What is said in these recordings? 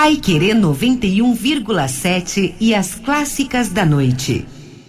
Paiquerê 91,7 e as clássicas da noite.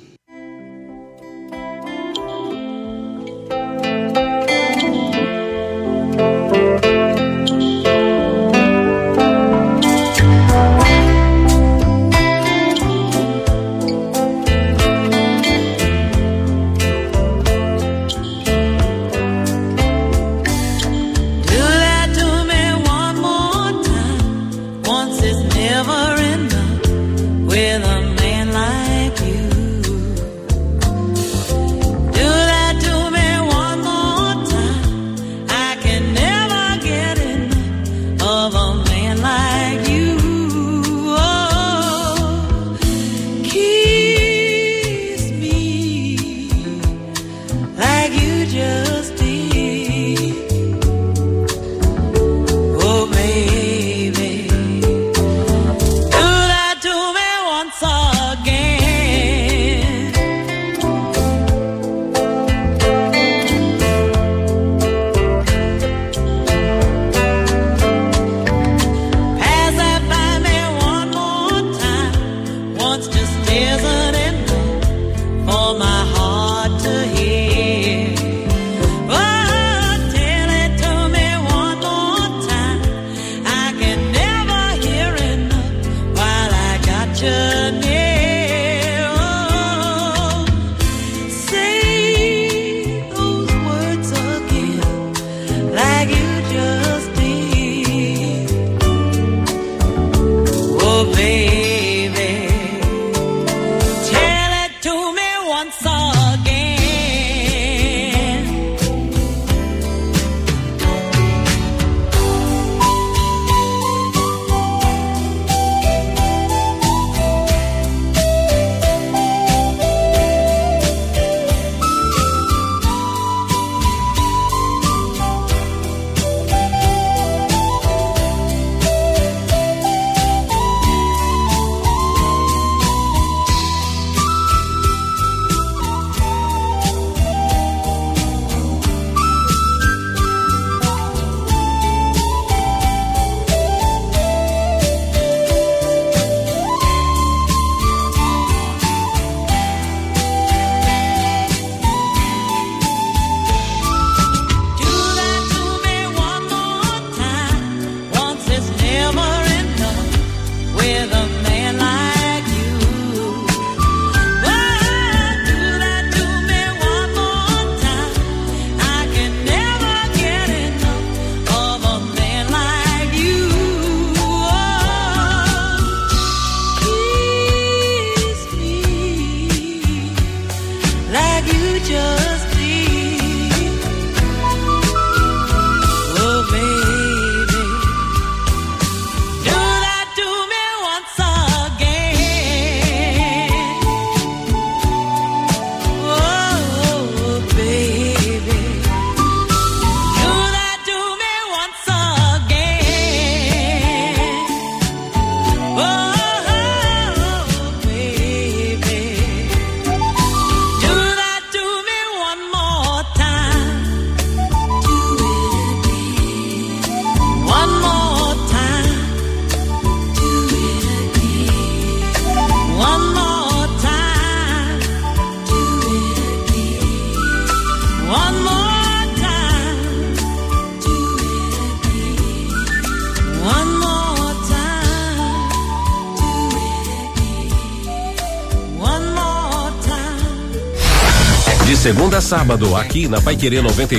Segunda a sábado, aqui na Paiquerê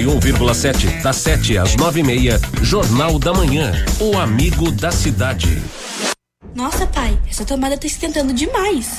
91,7, das 7 às 9:30, Jornal da Manhã, o amigo da cidade. Nossa, pai, essa tomada tá esquentando demais.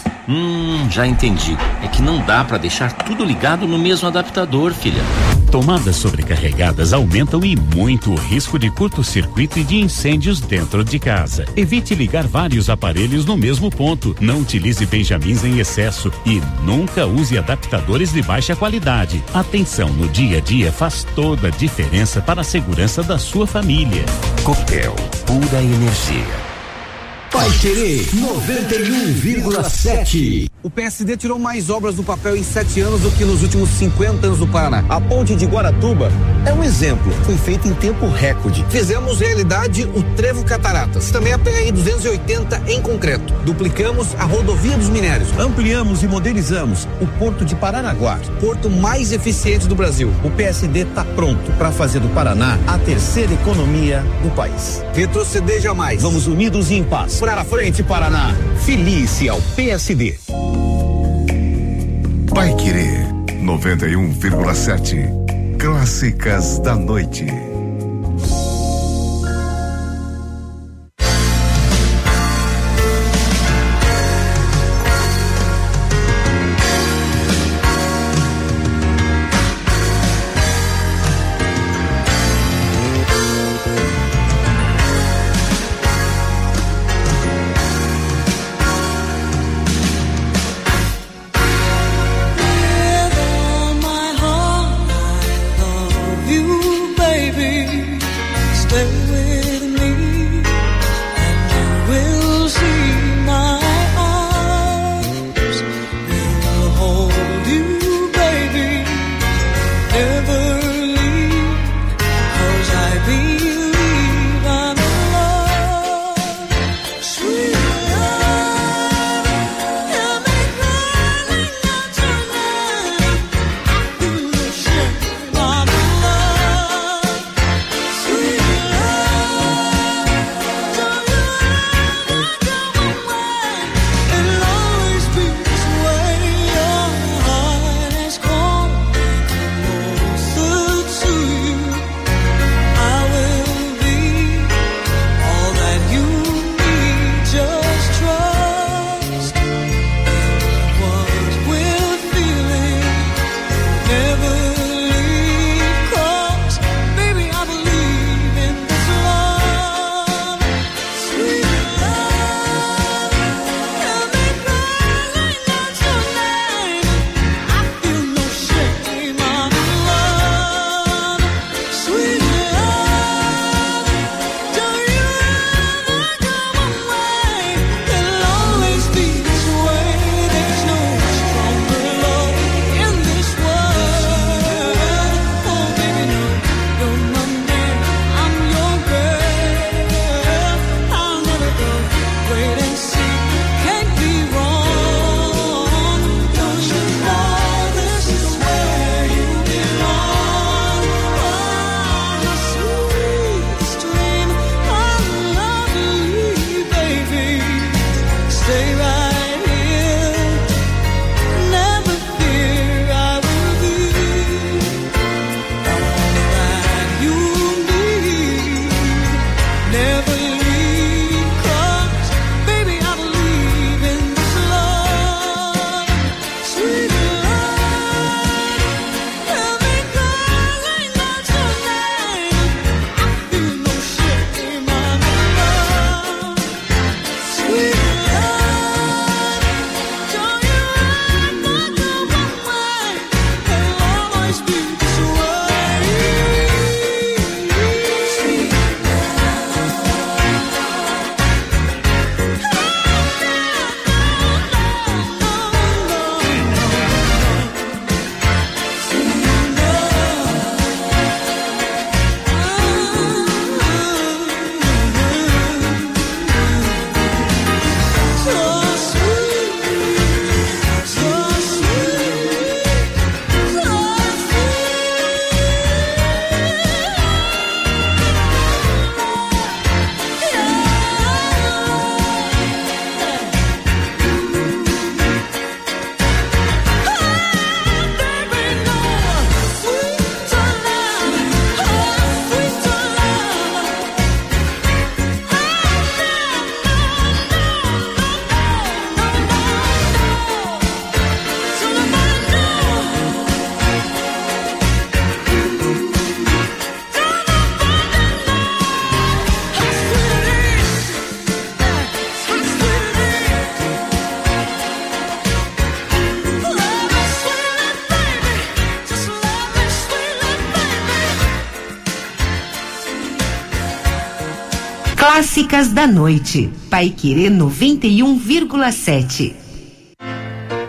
Já entendi. É que não dá pra deixar tudo ligado no mesmo adaptador, filha. Tomadas sobrecarregadas aumentam e muito o risco de curto-circuito e de incêndios dentro de casa. Evite ligar vários aparelhos no mesmo ponto. Não utilize benjamins em excesso e nunca use adaptadores de baixa qualidade. Atenção no dia a dia faz toda a diferença para a segurança da sua família. Copel, pura energia. Paiquerê 91,7. O PSD tirou mais obras do papel em 7 anos do que nos últimos 50 anos do Paraná. A ponte de Guaratuba é um exemplo. Foi feita em tempo recorde. Fizemos realidade o Trevo Cataratas. Também a PRI 280 em concreto. Duplicamos a rodovia dos minérios. Ampliamos e modernizamos o Porto de Paranaguá. Porto mais eficiente do Brasil. O PSD está pronto para fazer do Paraná a terceira economia do país. Retroceder jamais. Vamos unidos e em paz. Pra frente, Paraná. Felice ao PSD. Paiquerê 91,7. Clássicas da noite. Clássicas da noite. Paiquerê 91,7.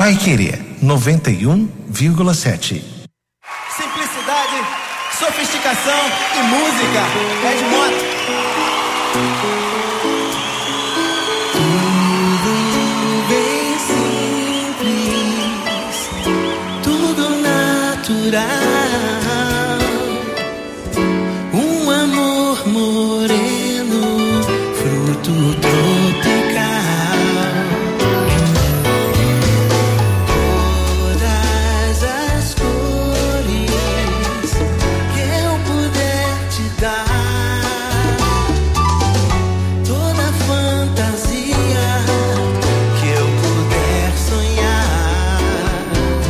Paiquerê 91,7. Simplicidade, sofisticação e música. Ed Mota. Tudo bem simples, tudo natural. Um amor moreno, fruto tropical. Todas as cores que eu puder te dar, toda fantasia que eu puder sonhar.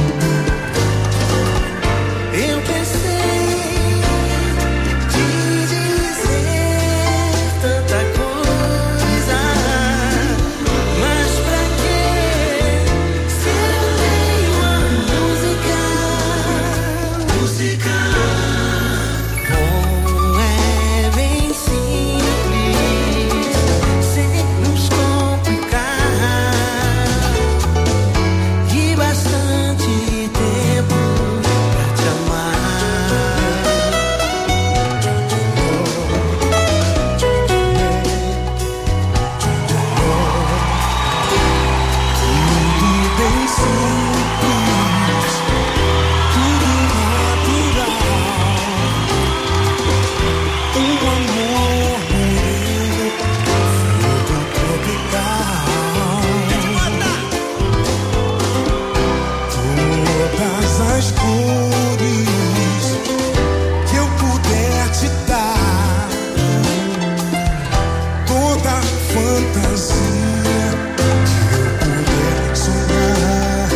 Eu pensei te dizer tanta coisa, mas pra quê se eu tenho a música? Música bom é bem simples, sem nos complicar, e bastante tempo pra te amar. Tudo bem simples, tudo natural. Um amor moreno, fruto tropical. Todas as cores que eu puder te dar, toda fantasia que eu puder sonhar.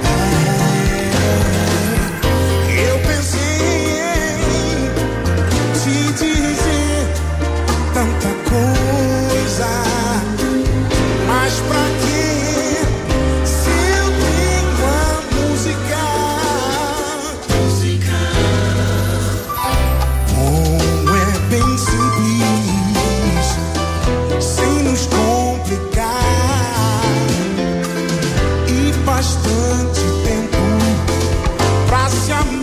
Eu pensei em te dizer tanta coisa, mas pra quê se eu tenho a música? Música bom é bem simples, sem nos complicar, e bastante tempo pra se amar.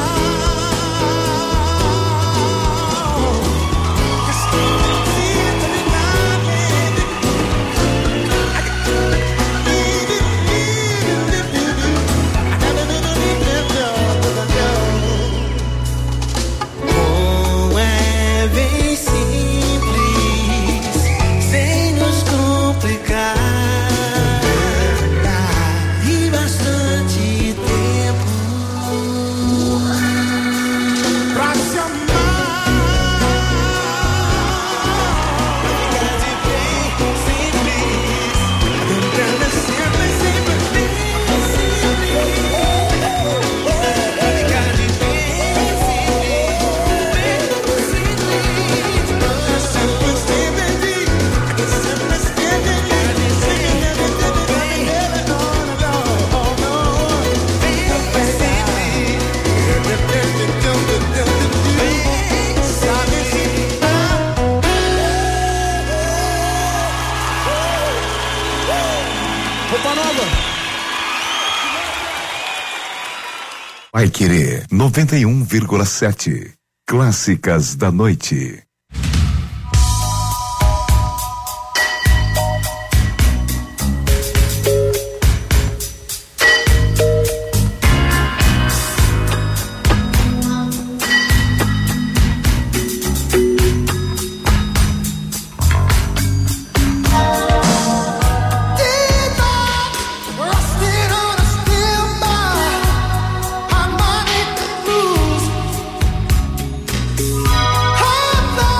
Bom é bem simples, sem nos complicar, e bastante tempo pra se amar. Ficar de bem simples, tentando sempre, sempre bem simples. Ficar de bem Paiquerê 91,7. Clássicas da noite. Harmonic blues.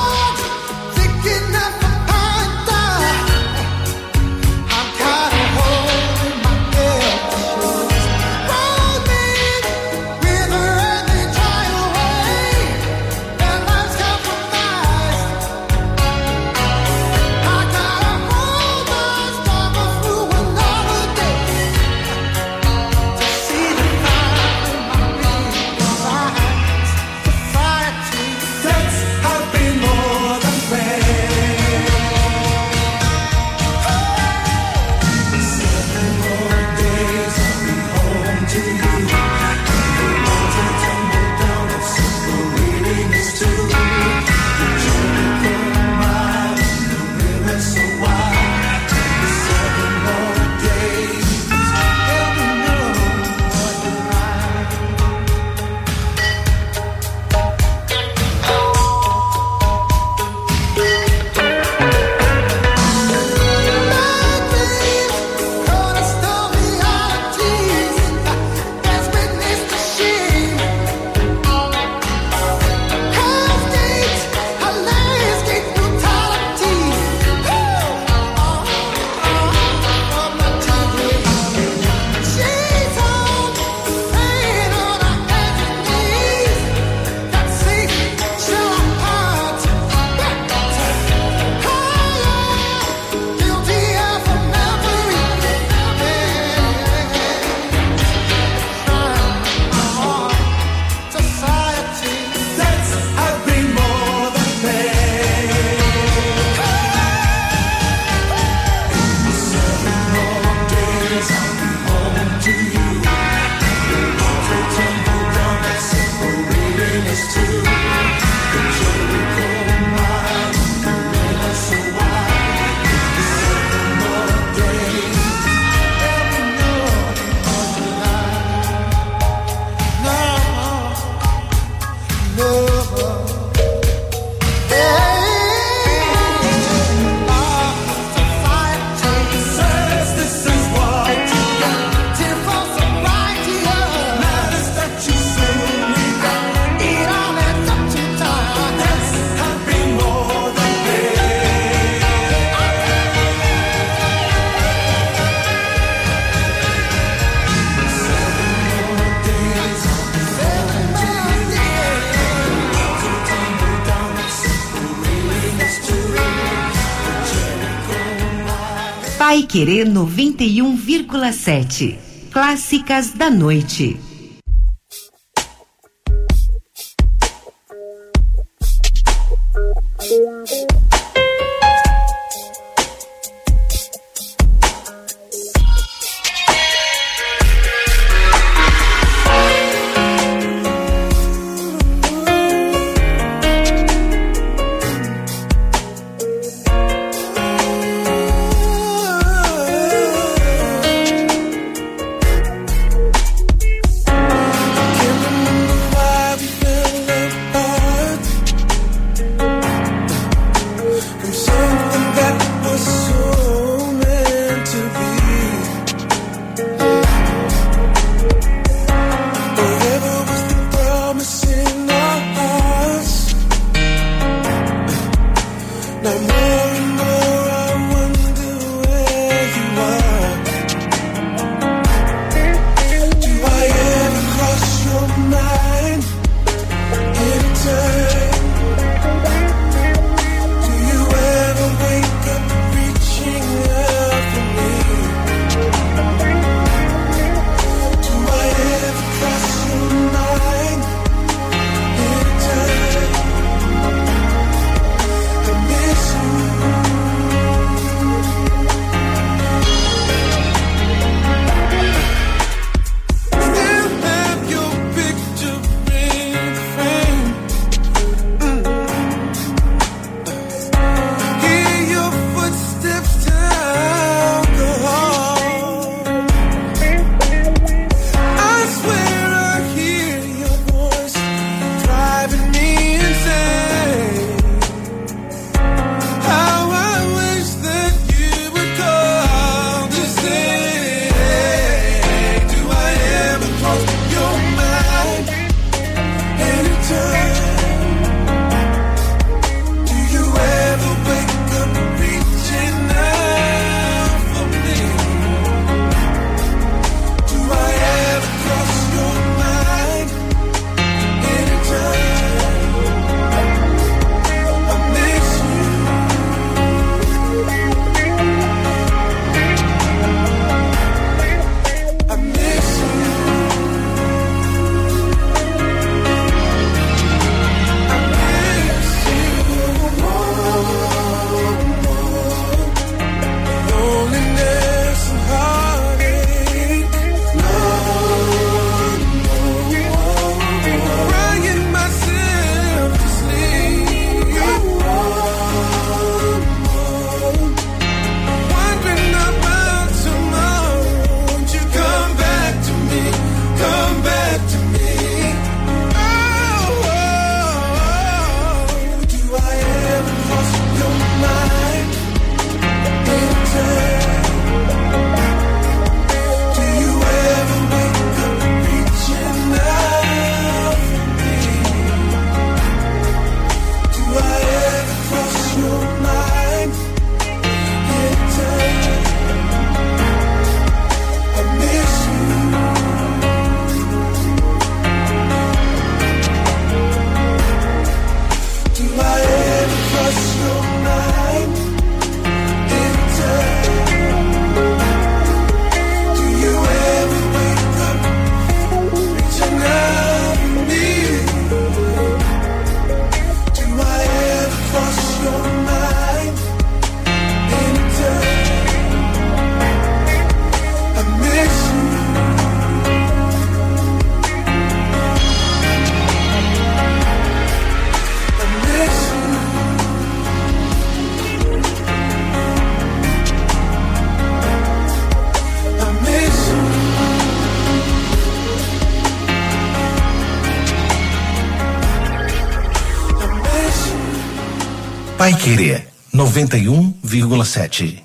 Paiquerê 91,7. Clássicas da noite. Paiquerê 91,7.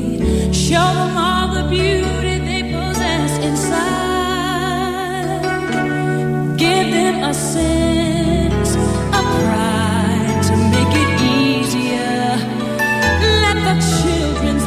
Show them all the beauty they possess inside. a sense of pride to make it easier. Let the children's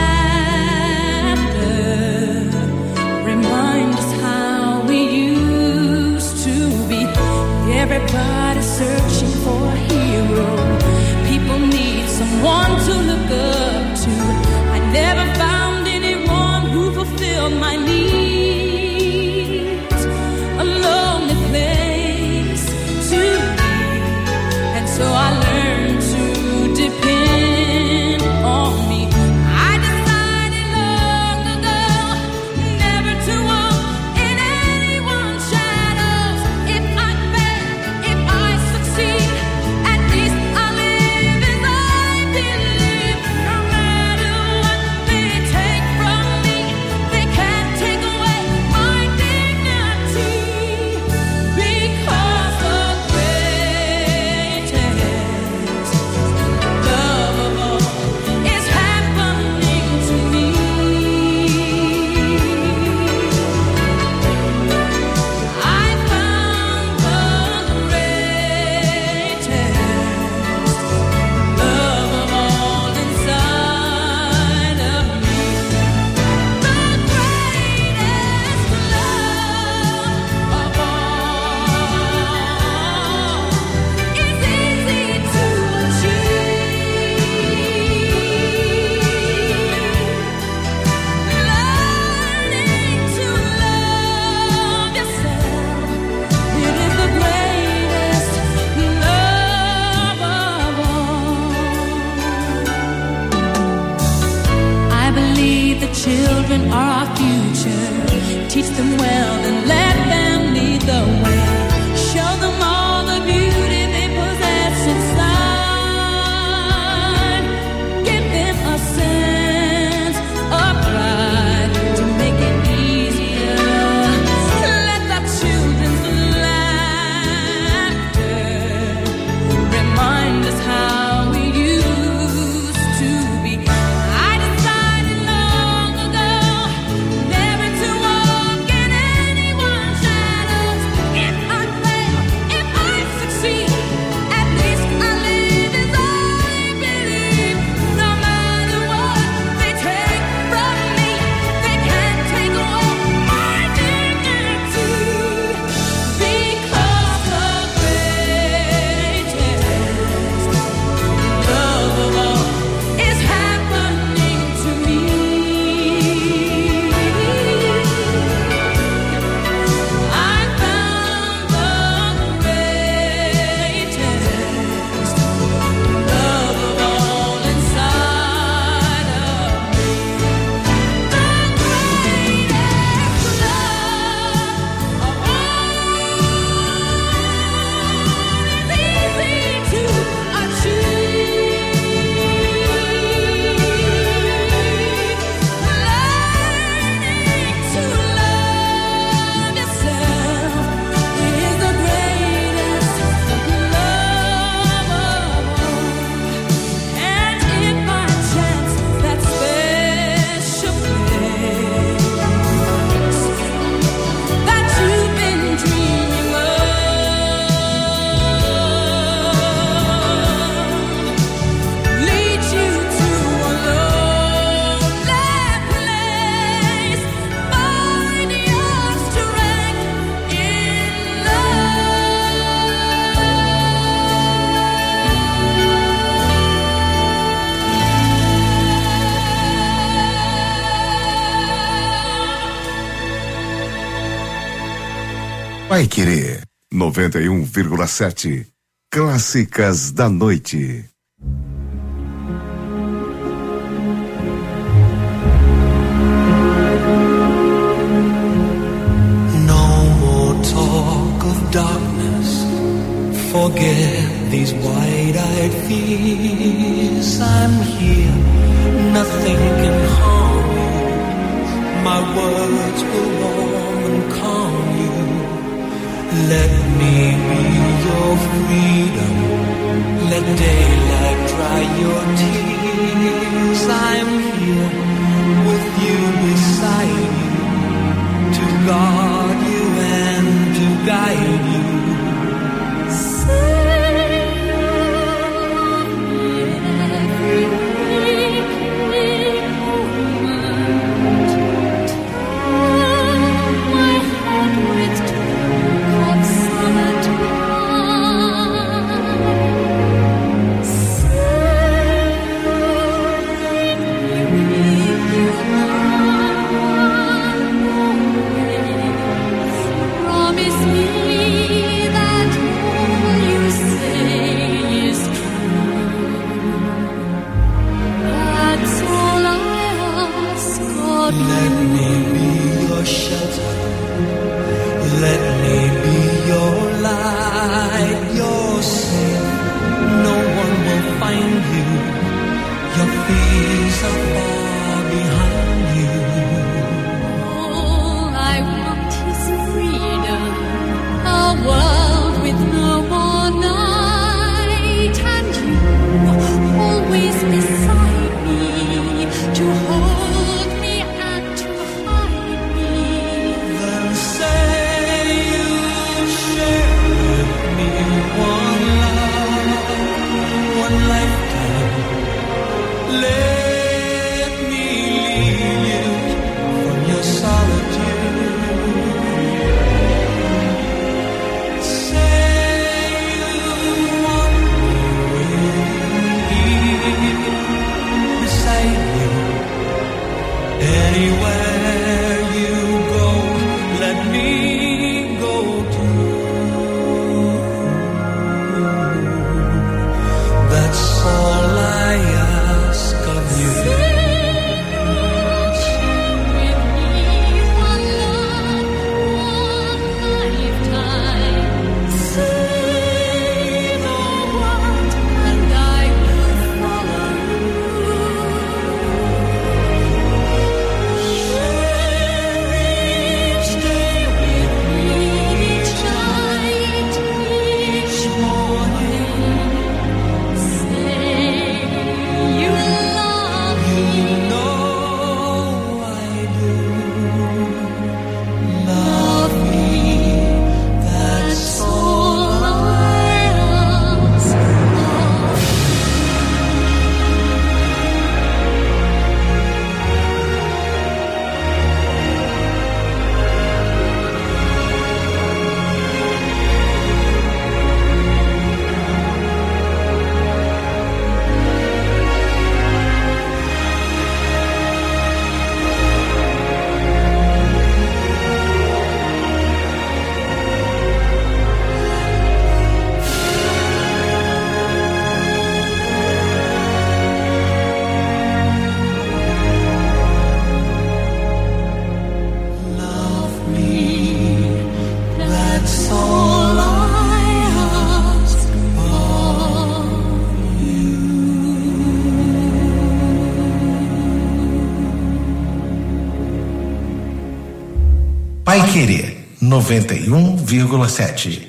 laughter remind us how we used to be. Everybody searching for a hero. People need someone to look up to. I never found anyone who fulfilled my needs. A lonely place to be, and so I learned to depend on me. I decided long ago never to walk in anyone's shadows. If I fail, if I succeed, at least I live as I believe. No matter what they take from me, they can't take away my dignity. Because the greatest love of all is happening to me. I found the greatest love of all inside of me. The greatest love of all is easy to achieve. Learning to love yourself, it is the greatest love of all. I believe the children are our future. Teach them well and let them lead the way. Show them all the beauty they possess inside. Give them a sense of pride to make it easier. Let the children's laughter remind us how we used to be. I decided long ago never to walk in anyone's shadows. If I fail, if I succeed, at least I live as I believe. No matter what they take from me, they can't take away my dignity. Because the greatest love of all is happening to me. I found the greatest love of all inside of me. The greatest love of all is easy to achieve. Learning to love yourself is the greatest love of all. And if by chance that special place that you've been dreaming of leads you to a lonely place, find your strength in Vai Querer 91,7. Clássicas da Noite. No more talk of darkness. Forget these wide-eyed fears. I'm here. Nothing can harm you. My words will warm and calm you. Let me be your freedom. Let daylight dry your tears. I'm here with you beside you, to guard you and to guide you. to hold me and to hide me. Then say you'll share with me one love, one lifetime. Let me lead you from your solitude. Say you want me beside you. Anywhere you go, let me go too. That's all I ask of you. Paiquerê 91,7.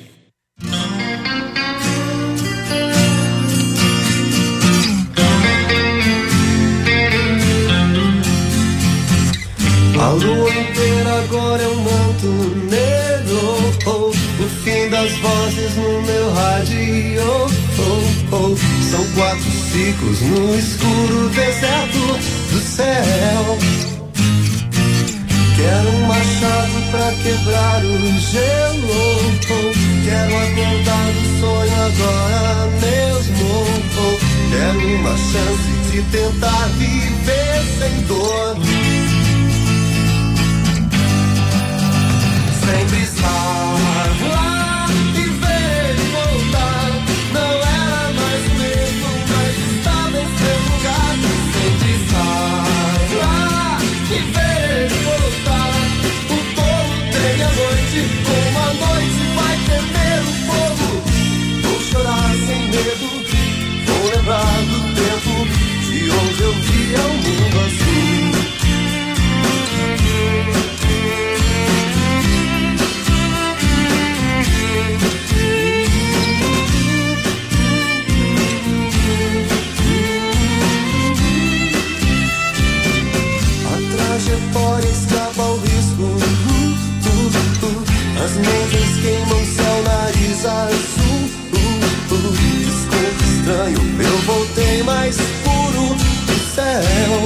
A lua inteira agora é um manto negro, oh, o fim das vozes no meu rádio, oh, oh. São 4 ciclos no escuro deserto do céu. Quero um machado pra quebrar o gelo, oh. Quero acordar do sonho agora mesmo, oh. Quero uma chance de tentar viver sem dor. Sempre estar lá e ver ele voltar. Não era mais o mesmo, mas estava em seu lugar. Sempre estar lá e ver ele voltar. O tolo tem a noite, como a noite vai temer o fogo. Vou chorar sem medo, vou lembrar do tempo de onde eu via o mundo azul. Trajetória escapa ao risco, as nuvens queimam céu, nariz azul, desconto estranho, eu voltei mais puro do céu.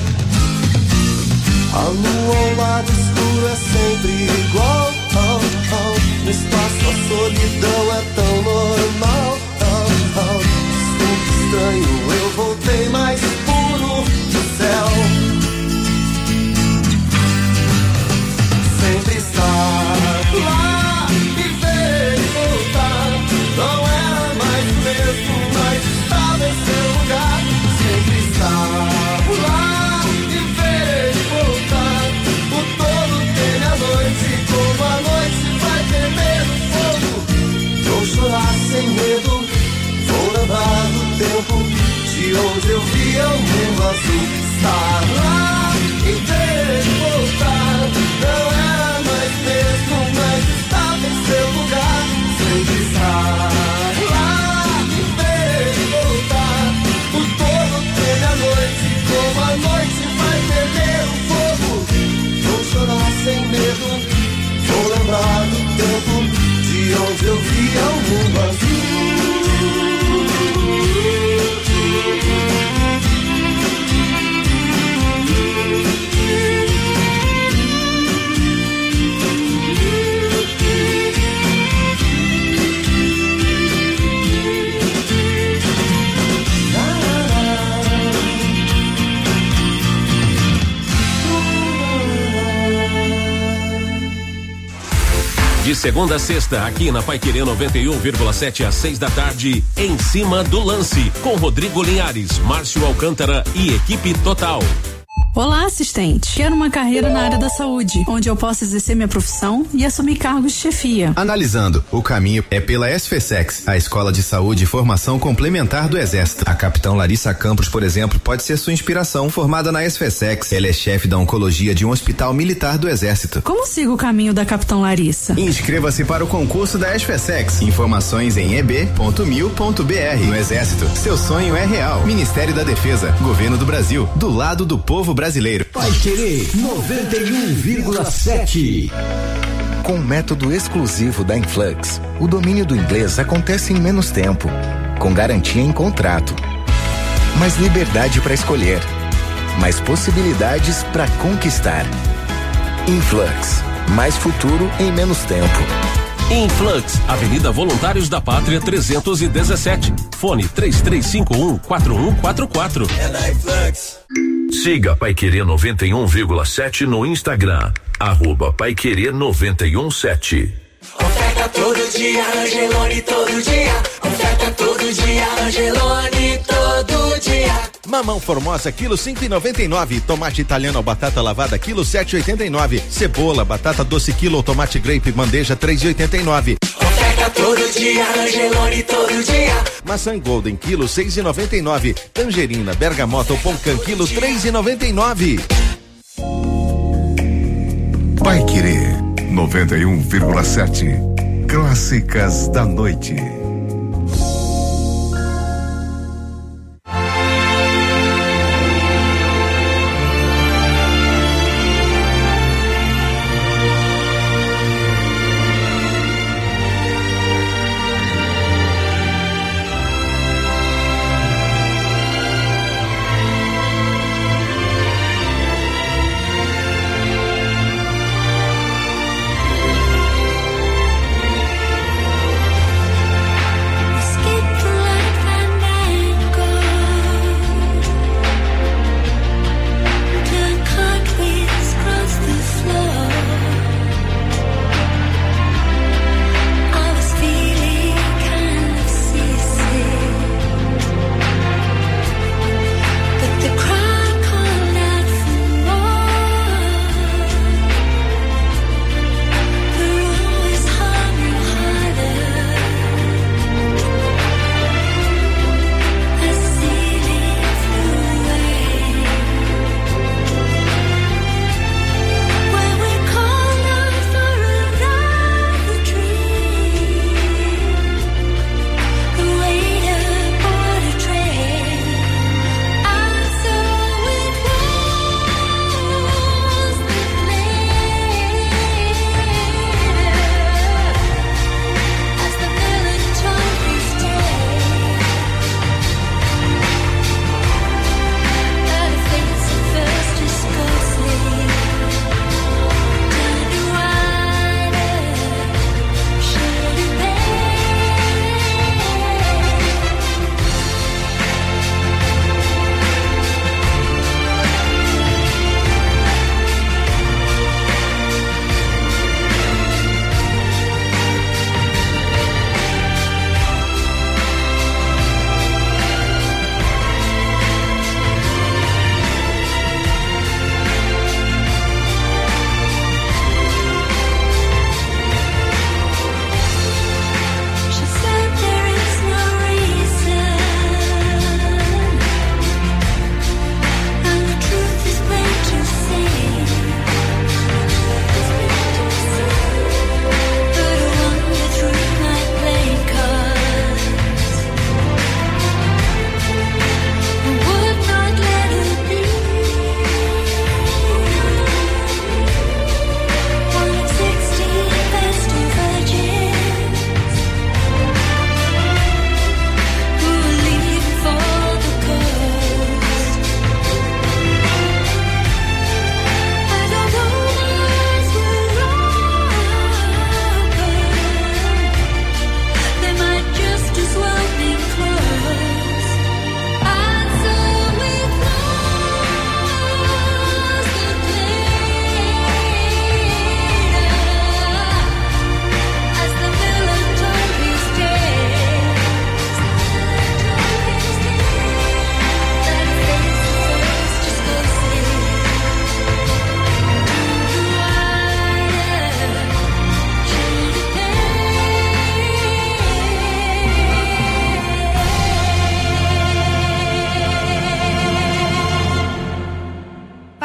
A lua ao lado escuro é sempre igual, no espaço a solidão é tão normal, desconto estranho, eu voltei mais puro do céu. Sempre estar lá e ver ele voltar. Não era mais o mesmo, mas estava em seu lugar. Sempre estar lá e ver ele voltar. O tolo teme a noite, como a noite vai temer o fogo. segunda a sexta, aqui na Paiquerê 91,7 às 6 da tarde, Em Cima do Lance, com Rodrigo Linhares, Márcio Alcântara e equipe total. Olá, assistente. Quero uma carreira na área da saúde, onde eu possa exercer minha profissão e assumir cargos de chefia. Analisando, o caminho é pela SFSEX, a Escola de Saúde e Formação Complementar do Exército. A capitã Larissa Campos, por exemplo, pode ser sua inspiração. Formada na SFSEX, ela é chefe da oncologia de um hospital militar do Exército. Como sigo o caminho da capitã Larissa? Inscreva-se para o concurso da SFSEX. Informações em eb.mil.br. No Exército, seu sonho é real. Ministério da Defesa, Governo do Brasil, do lado do povo brasileiro. Paiquerê 91,7. Com o método exclusivo da Influx, o domínio do inglês acontece em menos tempo, com garantia em contrato. Mais liberdade para escolher, mais possibilidades para conquistar. Influx, mais futuro em menos tempo. Influx, Avenida Voluntários da Pátria 317. Fone 3351-4144. É na Influx. Siga Paiquerê 91,7 no Instagram. @Paiquerê 91,7. Oferta todo dia, Angelone todo dia. Oferta todo dia, Angelone todo dia. Mamão Formosa, quilo 5,99. Tomate italiano ou batata lavada, quilo 7,89. Cebola, batata doce, quilo ou tomate grape, bandeja 3,89. Oferta todo dia, Angelone todo dia. Maçã Golden, quilo 6,99. Tangerina, bergamota ou poncan, quilo 3,99. Paiquerê 91,7. Clássicas da Noite.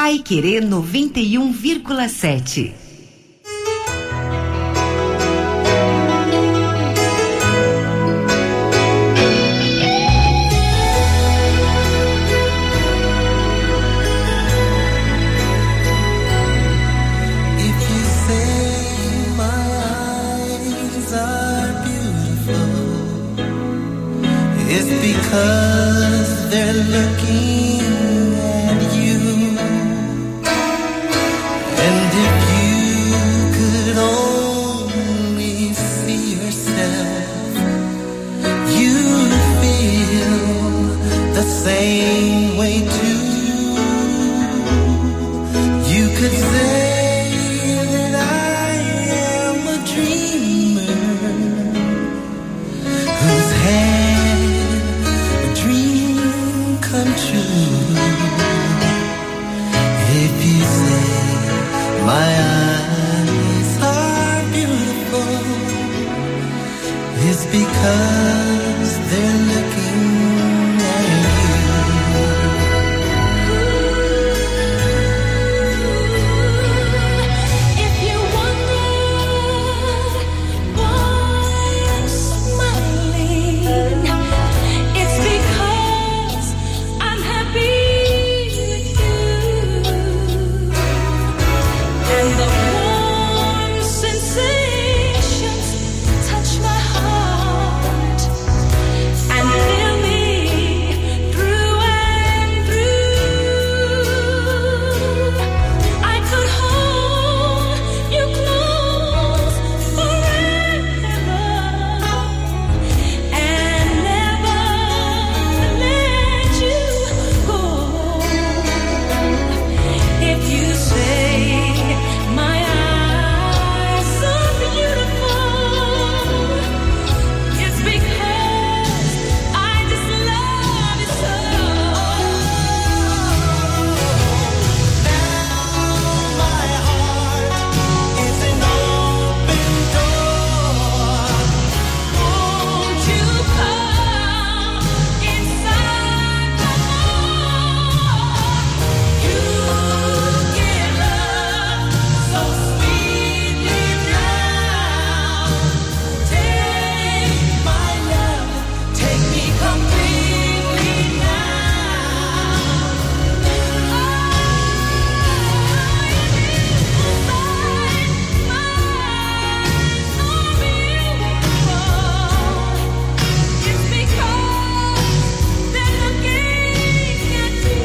Paiquerê 91,7. Because they're looking at you, and if you could only see yourself, you'd feel the same way too. You could say that I am a dreamer whose had a dream come true. If you say my eyes are beautiful, it's because they're looking at you. If you wonder why I'm smiling, it's because I'm happy with you, and the warm sensations touch my heart and fill me through and through. I could hold you close forever and never let you go. If you say my eyes are beautiful, it's because I just love you so. My heart is an open door. Won't you come inside my heart? You give love so sweetly now. Take my love, take me completely It's because they're looking at you,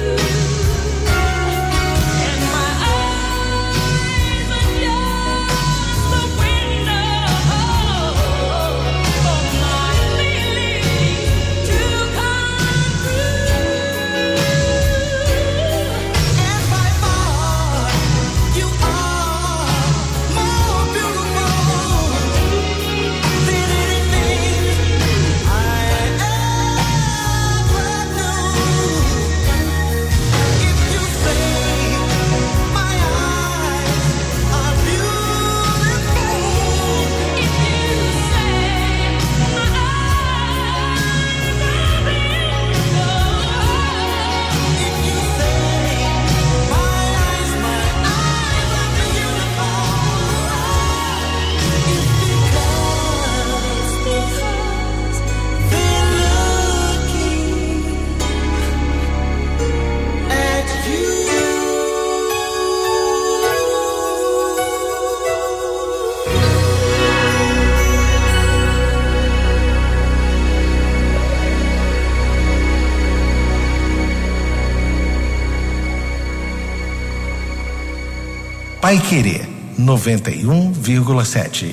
and my eyes are just the window for my feelings to come through. and by far you are more beautiful than anything I ever knew. If you say my eyes are beautiful, If you say my eyes are beautiful, if you say my eyes are beautiful, it's because they're looking at you. Paiquerê 91,7.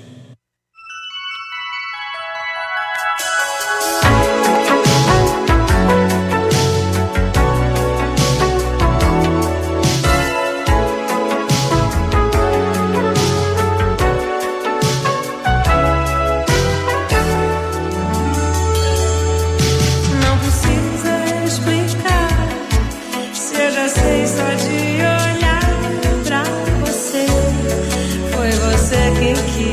Não precisa explicar, se eu já sei só de olhar pra você. Foi você quem quis.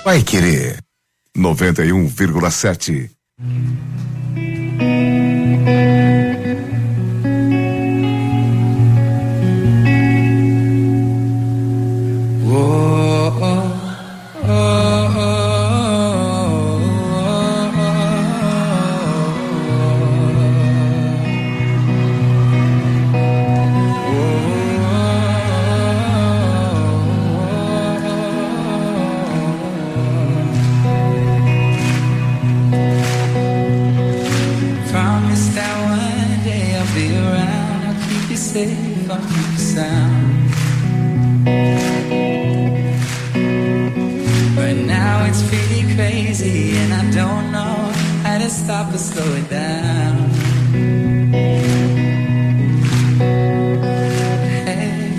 Paiquerê 91,7. Stop or slow it down. Hey,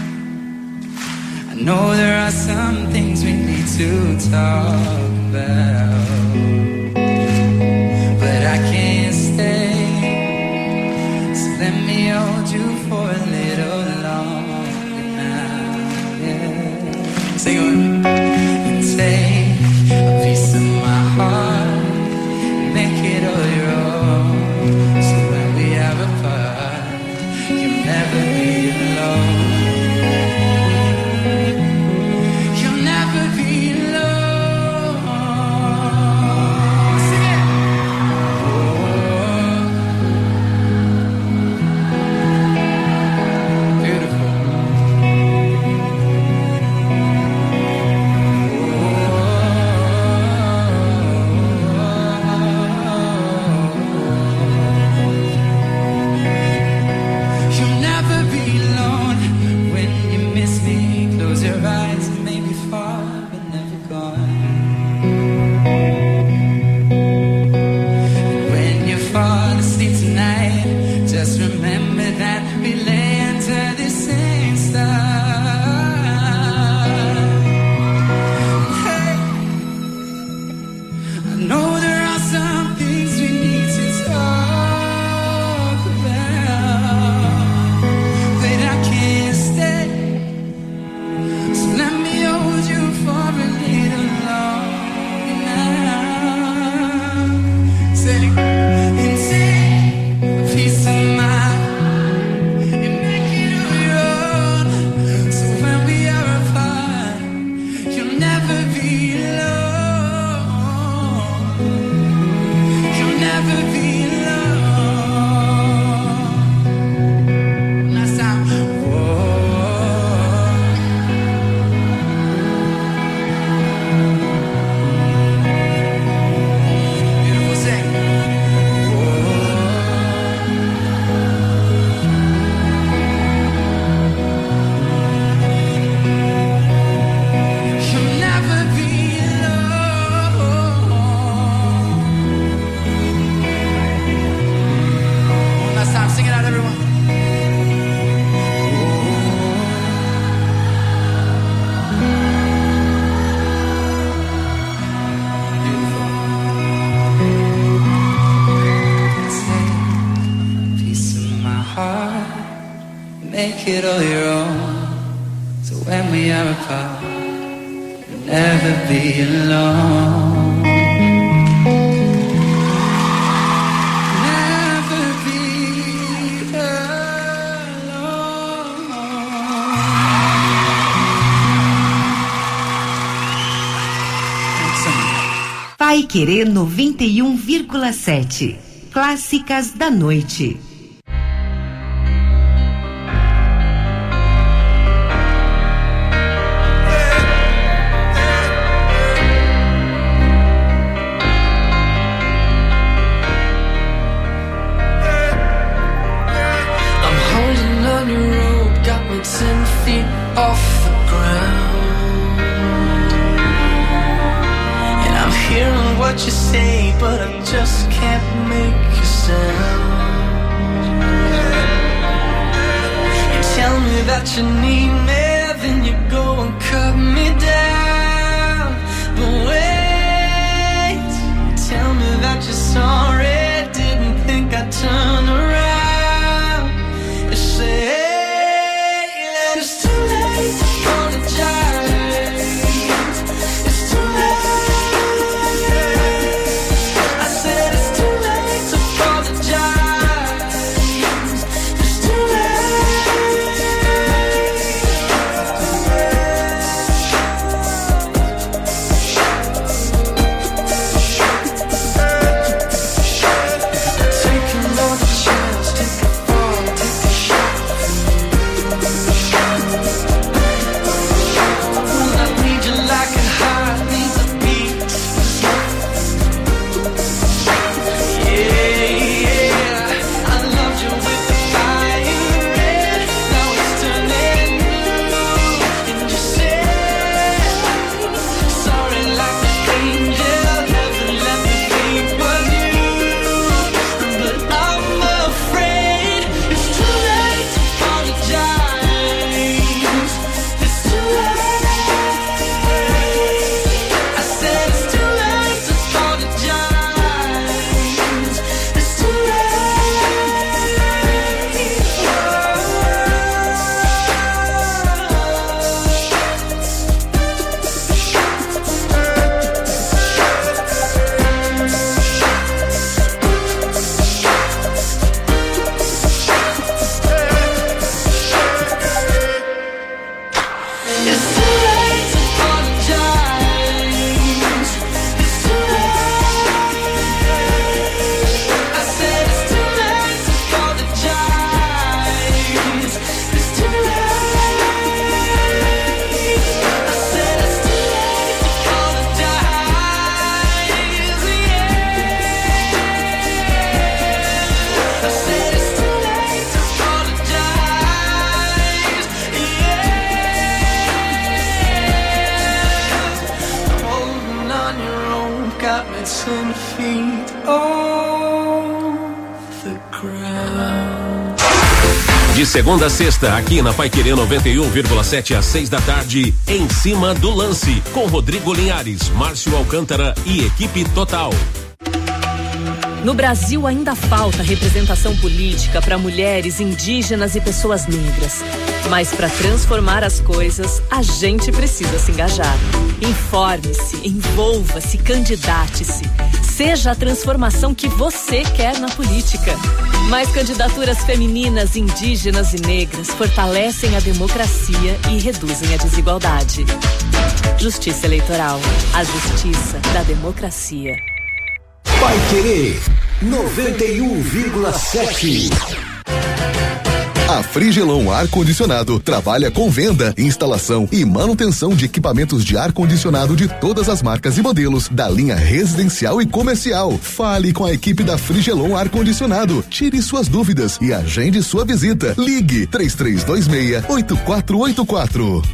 I know there are some things we need to talk about, but I can't stay. So let me hold you for a little longer now. Yeah. Sing it with me. And take a piece of my heart. Make it all your own. So when we are apart, you'll never be alone. You'll never be alone. Sing it. Beautiful. Make it all your own. So when we are apart, you'll never be alone. Never be alone. Paiquerê 91,7. Clássicas da noite. Off the ground, and I'm hearing what you say, but I just can't make a sound. You tell me that you need me, then you go and cut me down. But wait, you tell me that you're sorry, didn't think I'd turn around. You say it's too late to apologize. It's too late. 10 feet off the ground. De segunda a sexta, aqui na Paiquerê 91,7 às 6 da tarde, Em Cima do Lance, com Rodrigo Linhares, Márcio Alcântara e equipe total. No Brasil ainda falta representação política para mulheres, indígenas e pessoas negras. Mas para transformar as coisas, a gente precisa se engajar. Informe-se, envolva-se, candidate-se. Seja a transformação que você quer na política. Mais candidaturas femininas, indígenas e negras fortalecem a democracia e reduzem a desigualdade. Justiça Eleitoral, a justiça da democracia. Paiquerê 91,7. A Frigelon Ar-Condicionado trabalha com venda, instalação e manutenção de equipamentos de ar-condicionado de todas as marcas e modelos, da linha residencial e comercial. Fale com a equipe da Frigelon Ar-Condicionado, tire suas dúvidas e agende sua visita. Ligue 3326-8484.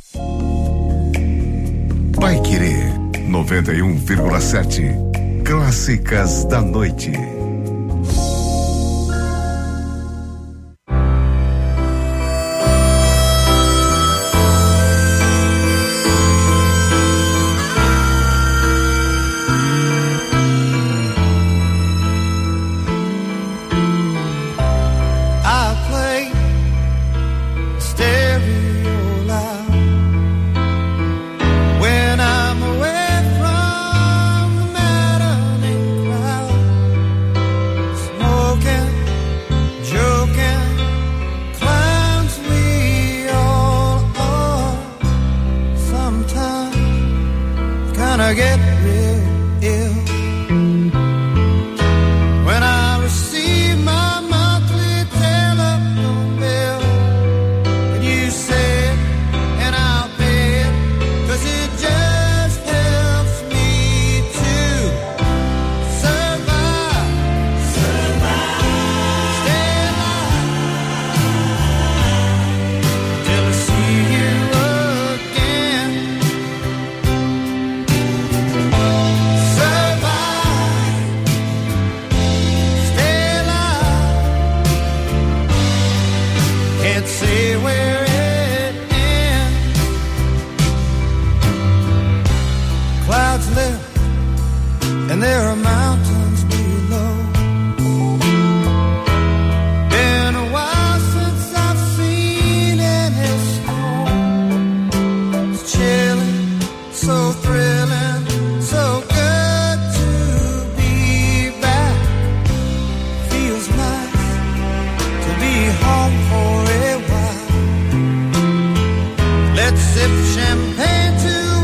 Paiquerê 91,7. Clássicas da Noite. Let's sip champagne to